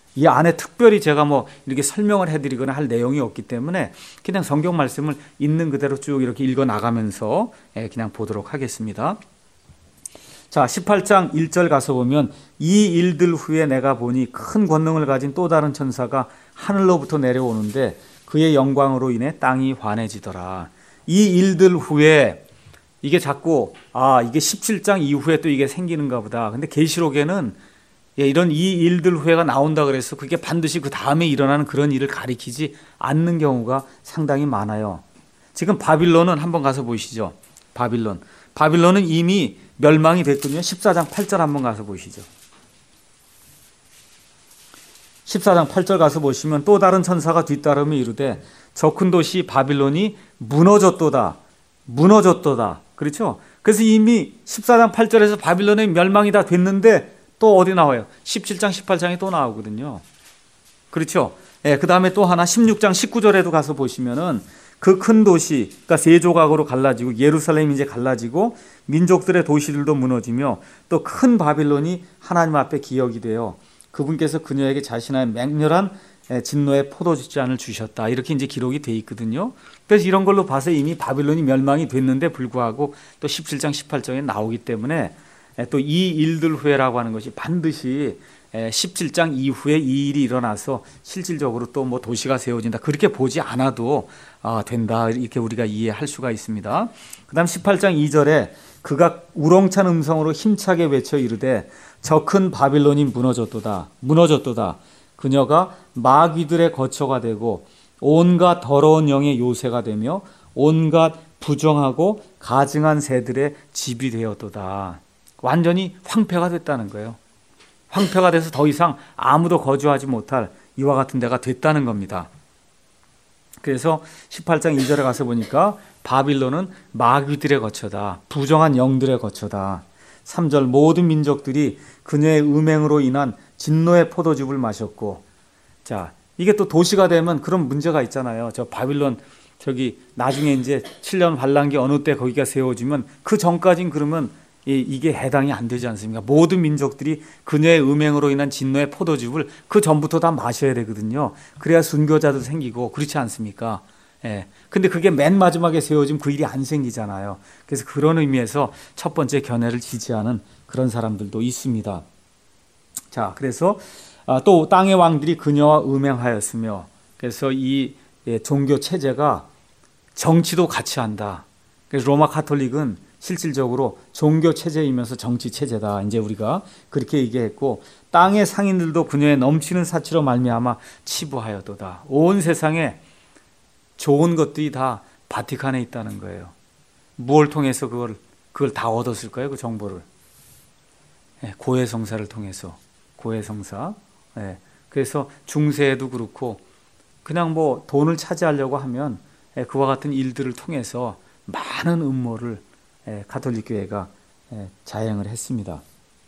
이 안에 특별히 제가 뭐 이렇게 설명을 해드리거나 할 내용이 없기 때문에 그냥 성경 말씀을 있는 그대로 쭉 이렇게 읽어 나가면서 그냥 보도록 하겠습니다. 자, 십팔 장 일 절 가서 보면 이 일들 후에 내가 보니 큰 권능을 가진 또 다른 천사가 하늘로부터 내려오는데 그의 영광으로 인해 땅이 환해지더라. 이 일들 후에 이게 자꾸 아 이게 십칠 장 이후에 또 이게 생기는가 보다. 근데 계시록에는 예, 이런 이 일들 후에가 나온다 그래서 그게 반드시 그 다음에 일어나는 그런 일을 가리키지 않는 경우가 상당히 많아요. 지금 바빌론은 한번 가서 보시죠. 바빌론. 바빌론은 이미 멸망이 됐거든요. 십사 장 팔 절 한번 가서 보시죠. 십사 장 팔 절 가서 보시면 또 다른 천사가 뒤따르며 이르되 저 큰 도시 바빌론이 무너졌도다. 무너졌도다. 그렇죠? 그래서 이미 십사 장 팔 절에서 바빌론의 멸망이 다 됐는데 또 어디 나와요? 십칠 장 십팔 장에 또 나오거든요. 그렇죠? 예, 그 다음에 또 하나 십육 장 십구 절에도 가서 보시면은 그 큰 도시, 그러니까 세 조각으로 갈라지고 예루살렘이 이제 갈라지고 민족들의 도시들도 무너지며 또 큰 바빌론이 하나님 앞에 기억이 돼요. 그분께서 그녀에게 자신의 맹렬한 진노의 포도주잔을 주셨다. 이렇게 이제 기록이 돼 있거든요. 그래서 이런 걸로 봐서 이미 바빌론이 멸망이 됐는데 불구하고 또 십칠 장 십팔 장에 나오기 때문에 또 이 일들 후에라고 하는 것이 반드시 십칠 장 이후에 이 일이 일어나서 실질적으로 또 뭐 도시가 세워진다. 그렇게 보지 않아도 된다. 이렇게 우리가 이해할 수가 있습니다. 그 다음 십팔 장 이 절에 그가 우렁찬 음성으로 힘차게 외쳐 이르되 저 큰 바빌론이 무너졌도다. 무너졌도다. 그녀가 마귀들의 거처가 되고 온갖 더러운 영의 요새가 되며 온갖 부정하고 가증한 새들의 집이 되었도다. 완전히 황폐가 됐다는 거예요. 황폐가 돼서 더 이상 아무도 거주하지 못할 이와 같은 데가 됐다는 겁니다. 그래서 십팔 장 이 절에 가서 보니까 바빌론은 마귀들의 거처다. 부정한 영들의 거처다. 삼 절 모든 민족들이 그녀의 음행으로 인한 진노의 포도즙을 마셨고, 자 이게 또 도시가 되면 그런 문제가 있잖아요. 저 바빌론 저기 나중에 이제 칠 년 환란기 어느 때 거기가 세워지면 그 전까진 그러면 이게 해당이 안 되지 않습니까? 모든 민족들이 그녀의 음행으로 인한 진노의 포도즙을 그 전부터 다 마셔야 되거든요. 그래야 순교자도 생기고 그렇지 않습니까? 예. 근데 그게 맨 마지막에 세워지면 그 일이 안 생기잖아요. 그래서 그런 의미에서 첫 번째 견해를 지지하는 그런 사람들도 있습니다. 자, 그래서 또 땅의 왕들이 그녀와 음행하였으며, 그래서 이 종교 체제가 정치도 같이 한다. 그래서 로마 카톨릭은 실질적으로 종교 체제이면서 정치 체제다. 이제 우리가 그렇게 얘기했고, 땅의 상인들도 그녀의 넘치는 사치로 말미암아 치부하였도다. 온 세상에 좋은 것들이 다 바티칸에 있다는 거예요. 무엇을 통해서 그걸 그걸 다 얻었을까요? 그 정보를 고해성사를 통해서 고해성사. 예. 그래서 중세에도 그렇고 그냥 뭐 돈을 차지하려고 하면 예, 그와 같은 일들을 통해서 많은 음모를 예, 가톨릭 교회가 예, 자행을 했습니다.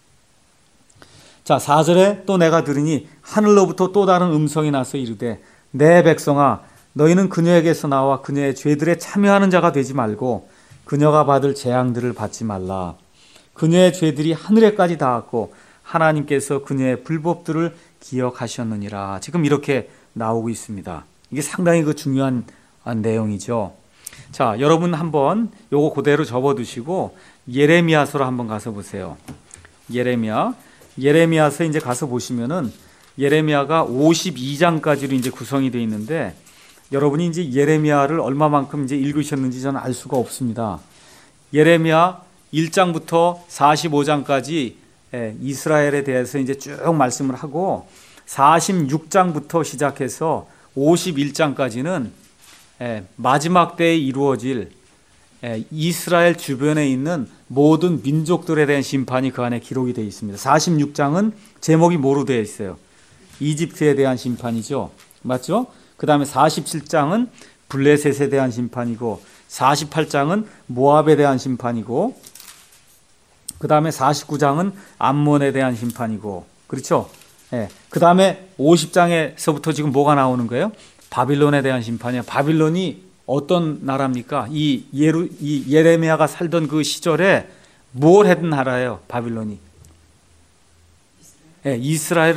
자, 사 절에 또 내가 들으니 하늘로부터 또 다른 음성이 나서 이르되 내 백성아 너희는 그녀에게서 나와 그녀의 죄들에 참여하는 자가 되지 말고 그녀가 받을 재앙들을 받지 말라. 그녀의 죄들이 하늘에까지 닿았고 하나님께서 그녀의 불법들을 기억하셨느니라. 지금 이렇게 나오고 있습니다. 이게 상당히 그 중요한 내용이죠. 자, 여러분 한번 요거 그대로 접어두시고 예레미야서로 한번 가서 보세요. 예레미야, 예레미야서 이제 가서 보시면은 예레미야가 오십이 장까지로 이제 구성이 되어 있는데 여러분이 이제 예레미야를 얼마만큼 이제 읽으셨는지 저는 알 수가 없습니다. 예레미야 일 장부터 사십오 장까지 이스라엘에 대해서 이제 쭉 말씀을 하고 사십육 장부터 시작해서 오십일 장까지는 마지막 때에 이루어질 이스라엘 주변에 있는 모든 민족들에 대한 심판이 그 안에 기록이 되어 있습니다. 사십육 장은 제목이 뭐로 되어 있어요? 이집트에 대한 심판이죠. 맞죠? 그 다음에 사십칠 장은 블레셋에 대한 심판이고 사십팔 장은 모압에 대한 심판이고 그 다음에 사십구 장은 암몬에 대한 심판이고 그렇죠? 예. 그 다음에 오십 장에서부터 지금 뭐가 나오는 거예요? 바빌론에 대한 심판이야. 바빌론이 어떤 나라입니까? 이, 예루, 이 예레미야가 살던 그 시절에 뭘 했던 나라예요? 바빌론이. 예, 이스라엘을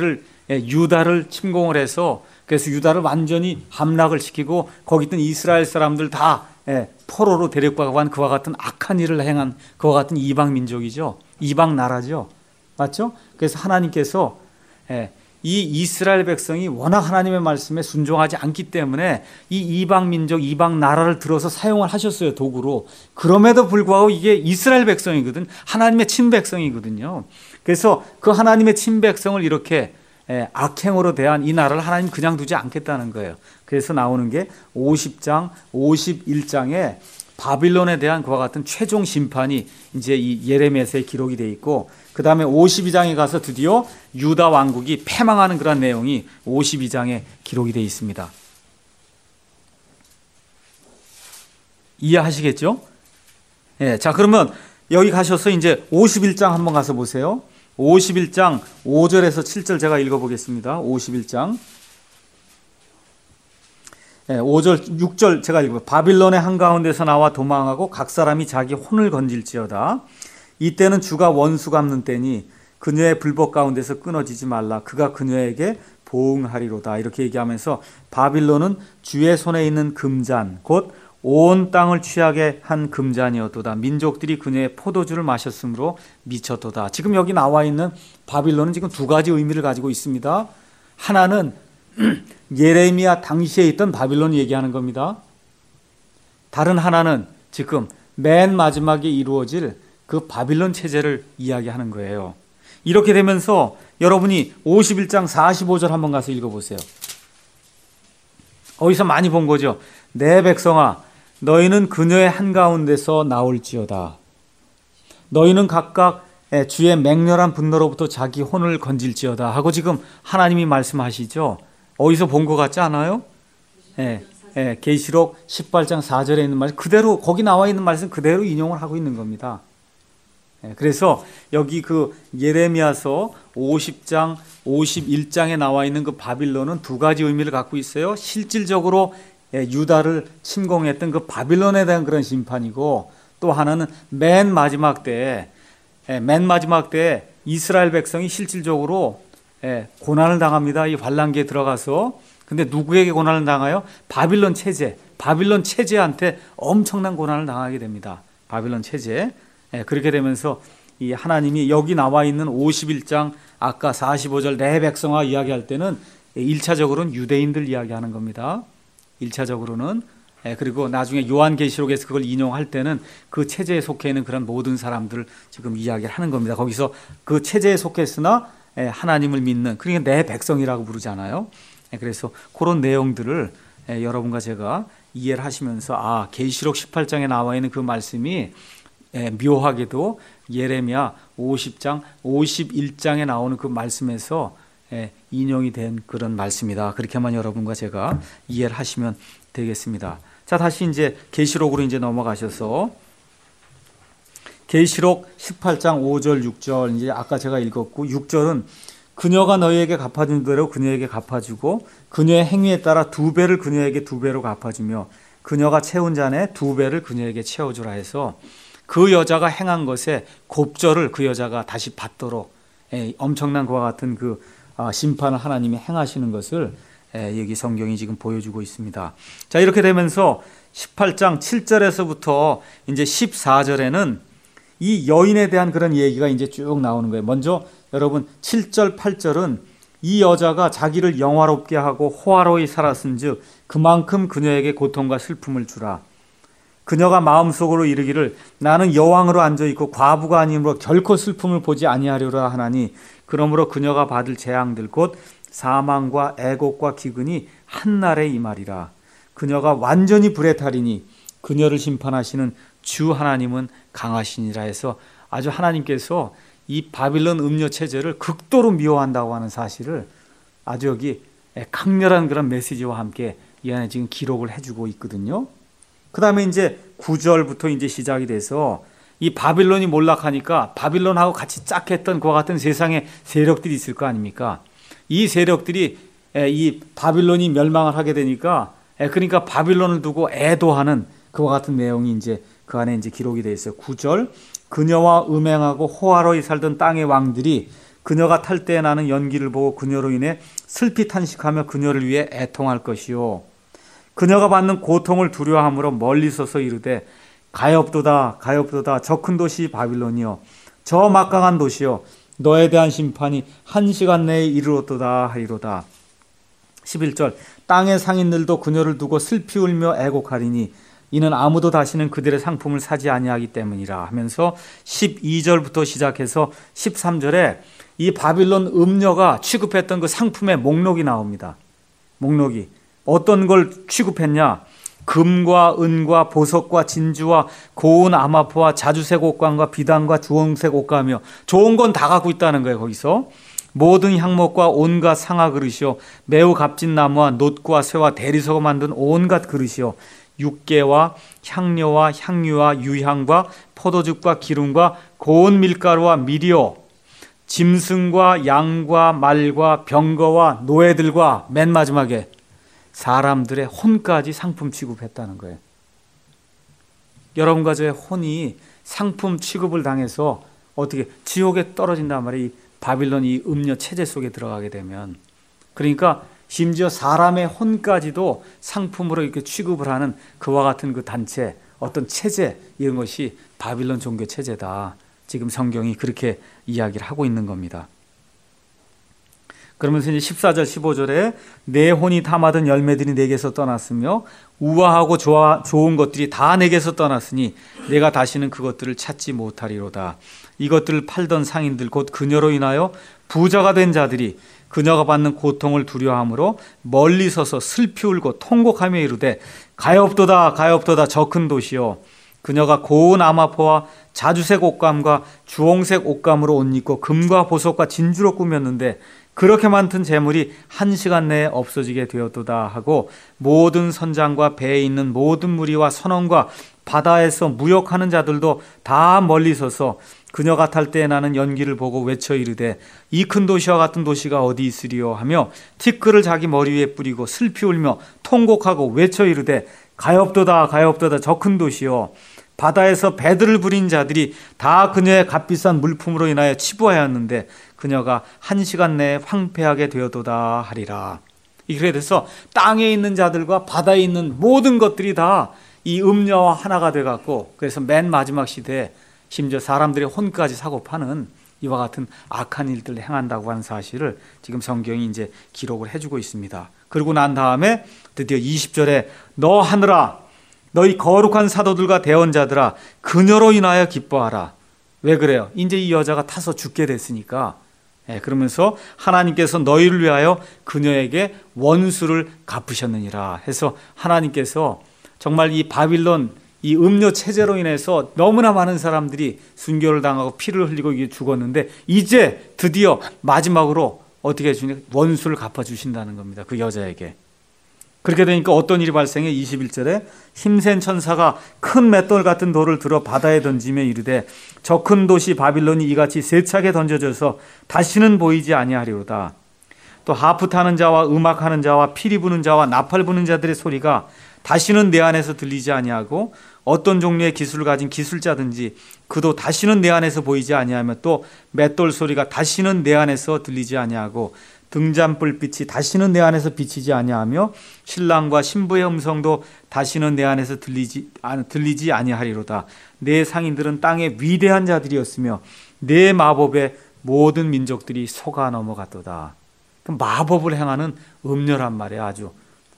유다를 침공을 해서 그래서 유다를 완전히 함락을 시키고 거기 있던 이스라엘 사람들 다 포로로 데려가고 한 그와 같은 악한 일을 행한 그와 같은 이방 민족이죠. 이방 나라죠. 맞죠? 그래서 하나님께서 이 이스라엘 백성이 워낙 하나님의 말씀에 순종하지 않기 때문에 이 이방 민족, 이방 나라를 들어서 사용을 하셨어요, 도구로. 그럼에도 불구하고 이게 이스라엘 백성이거든. 하나님의 친백성이거든요. 그래서 그 하나님의 친백성을 이렇게 악행으로 대한 이 나라를 하나님 그냥 두지 않겠다는 거예요. 그래서 나오는 게 오십 장, 오십일 장에 바빌론에 대한 그와 같은 최종 심판이 이제 이 예레미야서에 기록이 되어 있고, 그 다음에 오십이 장에 가서 드디어 유다 왕국이 패망하는 그런 내용이 오십이 장에 기록이 되어 있습니다. 이해하시겠죠? 예, 자, 그러면 여기 가셔서 이제 오십일 장 한번 가서 보세요. 오십일 장 오 절에서 칠 절 제가 읽어보겠습니다. 오십일 장 예, 오 절, 육 절 제가 읽어요. 바빌론의 한가운데서 나와 도망하고 각 사람이 자기 혼을 건질지어다. 이때는 주가 원수 갚는 때니 그녀의 불법 가운데서 끊어지지 말라. 그가 그녀에게 보응하리로다. 이렇게 얘기하면서 바빌론은 주의 손에 있는 금잔 곧 온 땅을 취하게 한 금잔이었도다. 민족들이 그녀의 포도주를 마셨으므로 미쳤도다. 지금 여기 나와 있는 바빌론은 지금 두 가지 의미를 가지고 있습니다. 하나는 예레미야 당시에 있던 바빌론 얘기하는 겁니다. 다른 하나는 지금 맨 마지막에 이루어질 그 바빌론 체제를 이야기하는 거예요. 이렇게 되면서 여러분이 오십일 장 사십오 절 한번 가서 읽어보세요. 어디서 많이 본 거죠. 내 백성아 너희는 그녀의 한가운데서 나올지어다. 너희는 각각 주의 맹렬한 분노로부터 자기 혼을 건질지어다 하고 지금 하나님이 말씀하시죠. 어디서 본 것 같지 않아요? 예, 예, 계시록 십팔 장 사 절에 있는 말씀 그대로 거기 나와 있는 말씀 그대로 인용을 하고 있는 겁니다. 예, 그래서 여기 그 예레미야서 오십 장 오십일 장에 나와 있는 그 바빌론은 두 가지 의미를 갖고 있어요. 실질적으로 예, 유다를 침공했던 그 바빌론에 대한 그런 심판이고, 또 하나는 맨 마지막 때에 예, 맨 마지막 때에 이스라엘 백성이 실질적으로 예, 고난을 당합니다. 이 환란기에 들어가서. 근데 누구에게 고난을 당해요? 바빌론 체제. 바빌론 체제한테 엄청난 고난을 당하게 됩니다. 바빌론 체제. 예, 그렇게 되면서 이 하나님이 여기 나와 있는 오십일 장 아까 사십오 절 내 백성아 이야기할 때는 일 차적으로는 유대인들 이야기하는 겁니다. 일 차적으로는. 예, 그리고 나중에 요한계시록에서 그걸 인용할 때는 그 체제에 속해 있는 그런 모든 사람들 지금 이야기를 하는 겁니다. 거기서 그 체제에 속했으나 예, 하나님을 믿는, 그러니까 내 백성이라고 부르잖아요. 예, 그래서 그런 내용들을 예, 여러분과 제가 이해를 하시면서 아, 계시록 십팔 장에 나와 있는 그 말씀이 예, 묘하게도 예레미야 오십 장 오십일 장에 나오는 그 말씀에서 예, 인용이 된 그런 말씀이다. 그렇게만 여러분과 제가 이해를 하시면 되겠습니다. 자, 다시 이제 계시록으로 이제 넘어가셔서 계시록 십팔 장 오 절 육 절 이제 아까 제가 읽었고, 육 절은 그녀가 너희에게 갚아준 대로 그녀에게 갚아주고 그녀의 행위에 따라 두 배를 그녀에게 두 배로 갚아주며 그녀가 채운 잔에 두 배를 그녀에게 채워주라 해서 그 여자가 행한 것에 곱절을 그 여자가 다시 받도록 예, 엄청난 그와 같은 그 아, 심판을 하나님이 행하시는 것을 예, 여기 성경이 지금 보여주고 있습니다. 자, 이렇게 되면서 십팔 장 칠 절에서부터 이제 십사 절에는 이 여인에 대한 그런 얘기가 이제 쭉 나오는 거예요. 먼저 여러분 칠 절 팔 절은 이 여자가 자기를 영화롭게 하고 호화로이 살았은즉 그만큼 그녀에게 고통과 슬픔을 주라. 그녀가 마음속으로 이르기를 나는 여왕으로 앉아있고 과부가 아니므로 결코 슬픔을 보지 아니하리라 하나니 그러므로 그녀가 받을 재앙들 곧 사망과 애곡과 기근이 한날에 임하리라. 그녀가 완전히 불에 타리니 그녀를 심판하시는 주 하나님은 강하시니라 해서 아주 하나님께서 이 바빌론 음녀 체제를 극도로 미워한다고 하는 사실을 아주 여기 강렬한 그런 메시지와 함께 이 안에 지금 기록을 해주고 있거든요. 그 다음에 이제 구 절부터 이제 시작이 돼서 이 바빌론이 몰락하니까 바빌론하고 같이 짝했던 그와 같은 세상의 세력들이 있을 거 아닙니까? 이 세력들이 이 바빌론이 멸망을 하게 되니까 그러니까 바빌론을 두고 애도하는 그와 같은 내용이 이제 그 안에 이제 기록이 되어 있어요. 구 절 그녀와 음행하고 호화로이 살던 땅의 왕들이 그녀가 탈 때에 나는 연기를 보고 그녀로 인해 슬피 탄식하며 그녀를 위해 애통할 것이요. 그녀가 받는 고통을 두려워함으로 멀리 서서 이르되 가엾도다 가엾도다 저 큰 도시 바빌론이여 저 막강한 도시여 너에 대한 심판이 한 시간 내에 이르렀도다 하리로다. 십일 절 땅의 상인들도 그녀를 두고 슬피 울며 애곡하리니 이는 아무도 다시는 그들의 상품을 사지 아니하기 때문이라 하면서 십이 절부터 시작해서 십삼 절에 이 바빌론 음녀가 취급했던 그 상품의 목록이 나옵니다. 목록이 어떤 걸 취급했냐? 금과 은과 보석과 진주와 고운 아마포와 자주색 옷감과 비단과 주홍색 옷감이요. 좋은 건 다 갖고 있다는 거예요. 거기서 모든 향목과 온갖 상아 그릇이요 매우 값진 나무와 놋과 쇠와 대리석으로 만든 온갖 그릇이요 육개와 향료와 향유와 유향과 포도즙과 기름과 고운 밀가루와 밀이요 짐승과 양과 말과 병거와 노예들과 맨 마지막에 사람들의 혼까지 상품 취급했다는 거예요. 여러분과 저의 혼이 상품 취급을 당해서 어떻게 지옥에 떨어진단 말이에요. 이 바빌론 이 음녀 체제 속에 들어가게 되면. 그러니까 심지어 사람의 혼까지도 상품으로 이렇게 취급을 하는 그와 같은 그 단체, 어떤 체제, 이런 것이 바빌론 종교 체제다. 지금 성경이 그렇게 이야기를 하고 있는 겁니다. 그러면서 이제 십사 절 십오 절에 내 혼이 탐하던 열매들이 내게서 떠났으며 우아하고 좋아, 좋은 것들이 다 내게서 떠났으니 내가 다시는 그것들을 찾지 못하리로다. 이것들을 팔던 상인들 곧 그녀로 인하여 부자가 된 자들이 그녀가 받는 고통을 두려워함으로 멀리 서서 슬피 울고 통곡하며 이르되 가엾도다 가엾도다 저 큰 도시여 그녀가 고운 아마포와 자주색 옷감과 주홍색 옷감으로 옷 입고 금과 보석과 진주로 꾸몄는데 그렇게 많던 재물이 한 시간 내에 없어지게 되었도다 하고 모든 선장과 배에 있는 모든 무리와 선원과 바다에서 무역하는 자들도 다 멀리 서서 그녀가 탈 때에 나는 연기를 보고 외쳐 이르되 이 큰 도시와 같은 도시가 어디 있으리요 하며 티끌을 자기 머리 위에 뿌리고 슬피 울며 통곡하고 외쳐 이르되 가엾도다 가엾도다 저 큰 도시여 바다에서 배들을 부린 자들이 다 그녀의 값비싼 물품으로 인하여 치부하였는데 그녀가 한 시간 내에 황폐하게 되어도다 하리라. 이렇게 돼서 땅에 있는 자들과 바다에 있는 모든 것들이 다 이 음녀와 하나가 돼갖고 그래서 맨 마지막 시대에 심지어 사람들의 혼까지 사고 파는 이와 같은 악한 일들을 행한다고 하는 사실을 지금 성경이 이제 기록을 해주고 있습니다. 그러고 난 다음에 드디어 이십 절에 너 하늘아 너희 거룩한 사도들과 대언자들아 그녀로 인하여 기뻐하라. 왜 그래요? 이제 이 여자가 타서 죽게 됐으니까. 예, 그러면서 하나님께서 너희를 위하여 그녀에게 원수를 갚으셨느니라 해서 하나님께서 정말 이 바빌론 이 음료 체제로 인해서 너무나 많은 사람들이 순교를 당하고 피를 흘리고 죽었는데 이제 드디어 마지막으로 어떻게 해주냐 원수를 갚아주신다는 겁니다. 그 여자에게. 그렇게 되니까 어떤 일이 발생해? 이십일 절에 힘센 천사가 큰 맷돌 같은 돌을 들어 바다에 던지며 이르되 저 큰 도시 바빌론이 이같이 세차게 던져져서 다시는 보이지 아니하리로다. 또 하프 타는 자와 음악하는 자와 피리 부는 자와 나팔 부는 자들의 소리가 다시는 내 안에서 들리지 아니하고 어떤 종류의 기술을 가진 기술자든지 그도 다시는 내 안에서 보이지 아니하며 또 맷돌 소리가 다시는 내 안에서 들리지 아니하고 등잔불빛이 다시는 내 안에서 비치지 아니하며 신랑과 신부의 음성도 다시는 내 안에서 들리지, 들리지 아니하리로다. 내 상인들은 땅의 위대한 자들이었으며 내 마법에 모든 민족들이 속아 넘어갔도다. 마법을 행하는 음녀란 말이야. 아주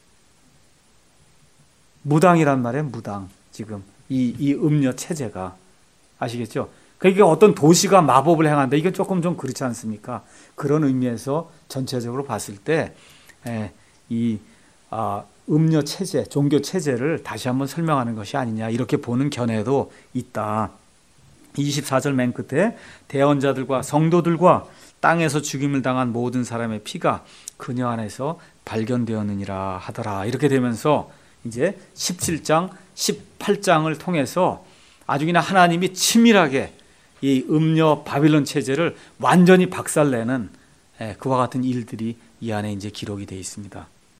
무당이란 말이에요. 무당. 지금 이, 이 음녀 체제가 아시겠죠? 그러니까 어떤 도시가 마법을 행한다. 이게 조금 좀 그렇지 않습니까? 그런 의미에서 전체적으로 봤을 때 이 아, 음녀 체제, 종교 체제를 다시 한번 설명하는 것이 아니냐 이렇게 보는 견해도 있다. 이십사 절 맨 끝에 대언자들과 성도들과 땅에서 죽임을 당한 모든 사람의 피가 그녀 안에서 발견되었느니라 하더라. 이렇게 되면서 이제 십칠 장, 십팔 장을 통해서 아주 그냥 하나님이 치밀하게 이 음녀 바빌론 체제를 완전히 박살내는 그와 같은 일들이 이 안에 이제 기록이 되어 있습니다.